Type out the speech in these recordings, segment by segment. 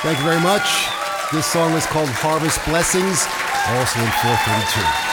Thank you very much. This song is called Harvest Blessings, also in 432.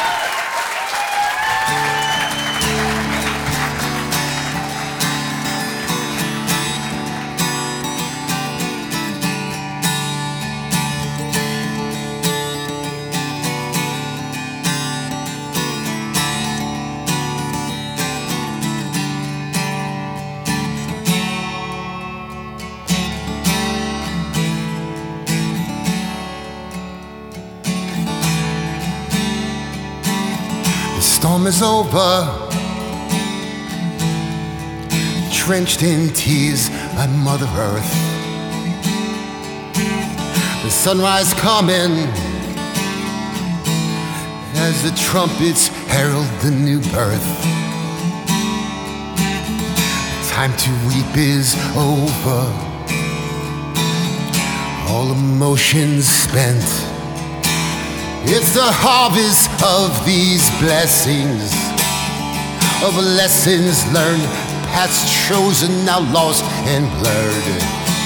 Storm is over, drenched in tears by Mother Earth. The sunrise coming as the trumpets herald the new birth. Time to weep is over, all emotions spent. It's the harvest of these blessings, of lessons learned, paths chosen, now lost and blurred.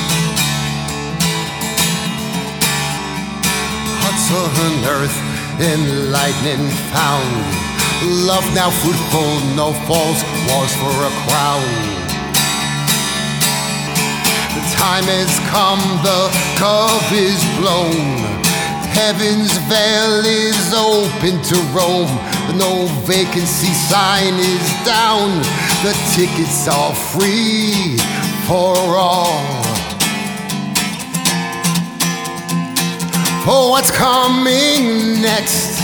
Hearts unearthed, enlightening found, love now fruitful, no false wars for a crown. The time has come, the curve is blown. Heaven's veil is open to roam. No vacancy sign is down. The tickets are free for all. For what's coming next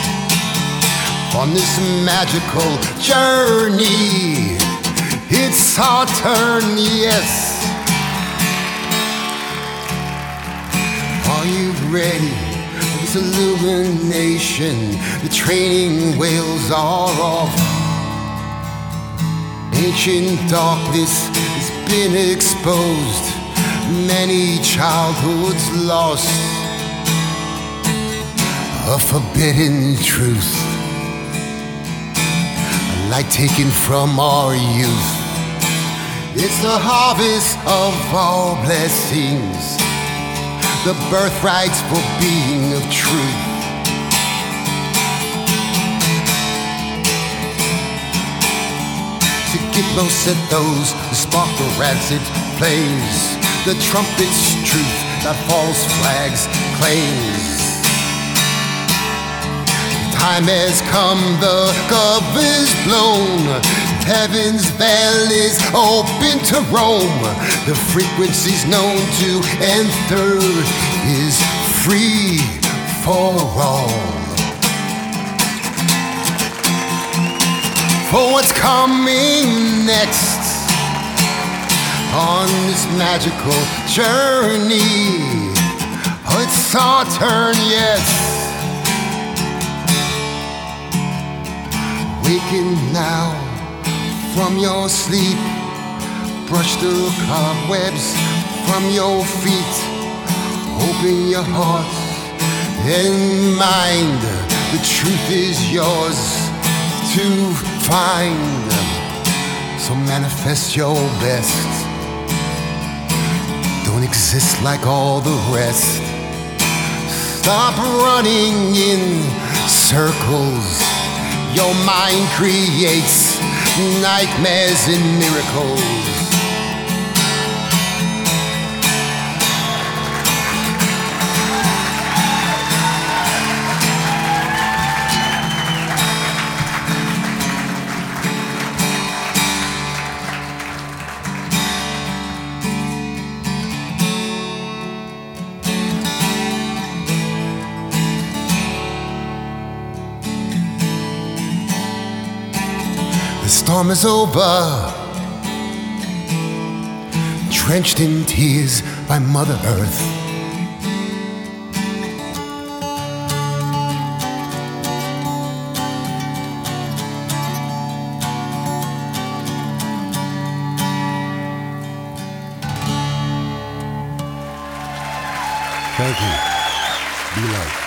on this magical journey, it's our turn, yes. Are you ready? Illumination, the training wheels are off. Ancient darkness has been exposed, many childhoods lost. A forbidden truth, a light taken from our youth. It's the harvest of all blessings, the birthrights for being of truth. To get close at those who spark the rancid flames, the trumpet's truth that false flags claims. Time has come, the cover's blown. Heaven's veil is open to roam. The frequencies known to enter is free for all. For what's coming next on this magical journey, oh, it's our turn, yes. Waking now from your sleep, brush the cobwebs from your feet. Open your heart and mind. The truth is yours to find. So manifest your best. Don't exist like all the rest. Stop running in circles. Your mind creates nightmares and miracles. The storm is over, drenched in tears by Mother Earth. Thank you. Be light.